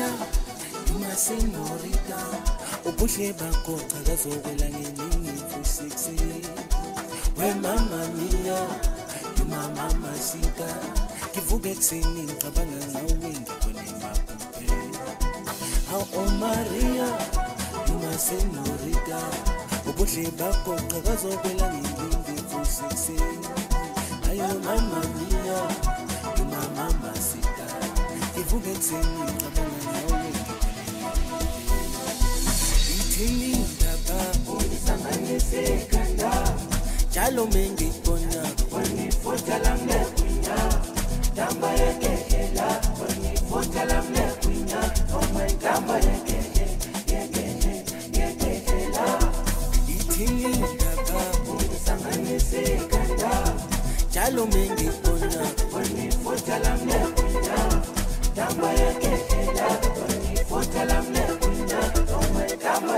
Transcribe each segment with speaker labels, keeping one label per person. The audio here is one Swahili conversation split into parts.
Speaker 1: Maria, uma señorita, ubuhle bakho chakazokwela ngeningi fu-sexy. We mama mia, uma mamacita, ngivuke ekuseni ngicabanga ngawe ngibone maphuphe. Oh Maria, uma señorita, ubuhle bakho chakazokwela ngeningi fu-sexy. Ayo mama mia, uma mamacita, ngivuke ekuseni ngicabanga ngawe ngibone ungisanganise kanda jalo mengibona wanifota la mlekunya damba yekehela wanifota la mlekunya omwe damba yekehela ithini ndaba ungisanganise kanda jalo mengibona wanifota la mlekunya damba yekehela wanifota la mlekunya omwe damba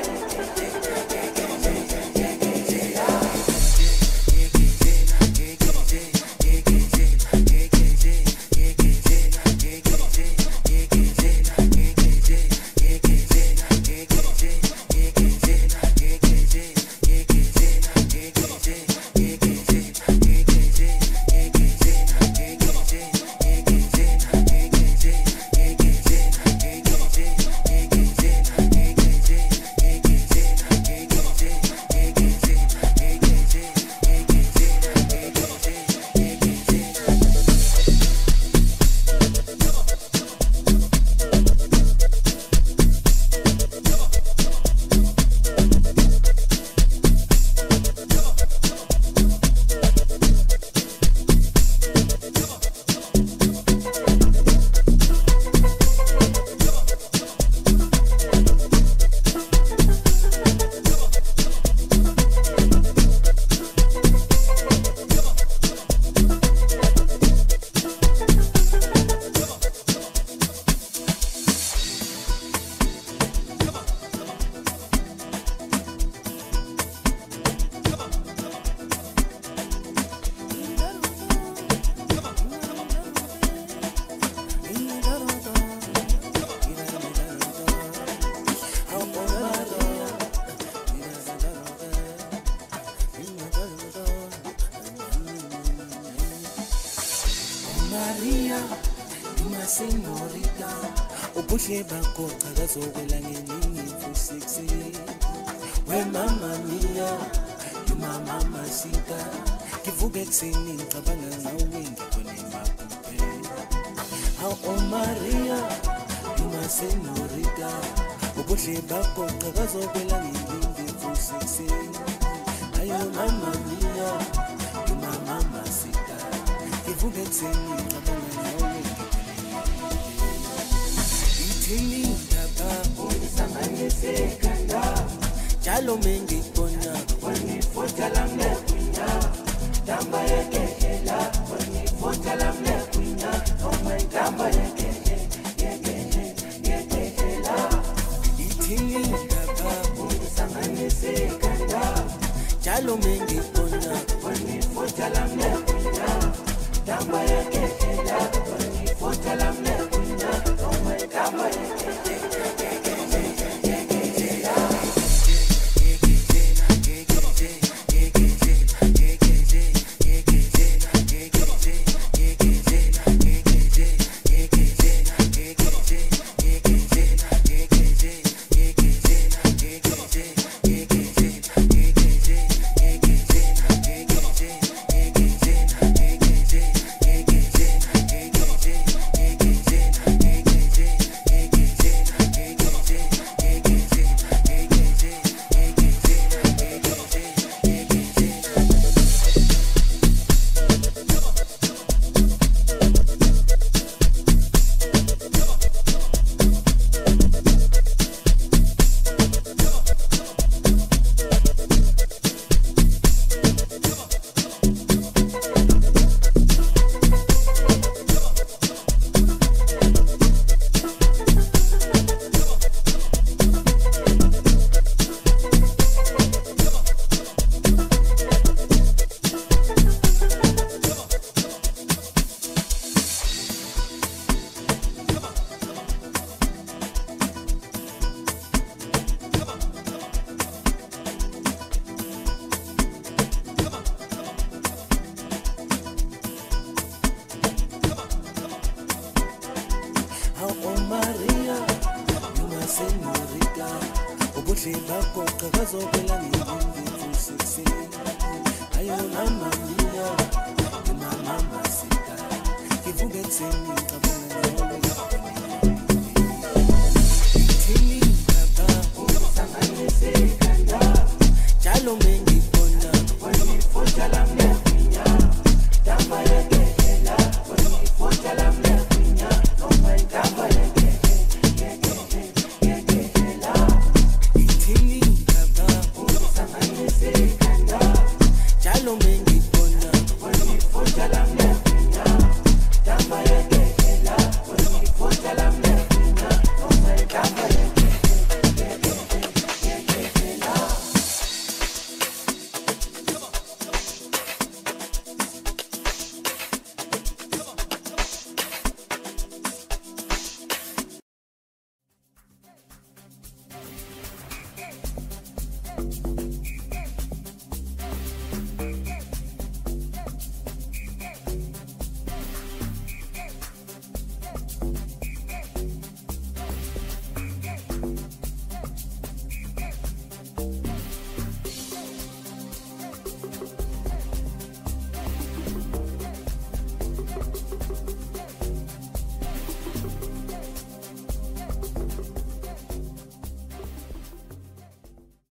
Speaker 1: Maria, uma señorita, ubuhle bakho chakazokwela ngeningi fu-sexy. We mama mia, uma mamacita, ngivuke ekuseni ngicabanga ngawe ngibone maphuphe. Oh Maria, uma señorita, ubuhle bakho chakazokwela ngeningi fu-sexy. Ayo mama mia, uma mamacita, ngivuke ekuseni ngicabanga ngawe ithini ndaba ungisanganise kanda jalo mengibona wanifota la mlekunya damba yekehela wanifota la mlekunya omwe damba yekehela ithini ndaba ungisanganise kanda jalo mengibona wanifota la mlekunya damba yekehela wanifota la mlekunya omwe damba yekehela bakoqa bazobela ngizifusise ayona mamiya mama sita kivuke tseni kabona thini baba usanganise kanda jalo mengi kona wanifuta la mlefinya damba yake hela wanifuta la mlefinya no my damba yake Jalo mengi kona wanifuta la mlefinya damba yake hela wanifuta la mlefinya no my damba yake hela.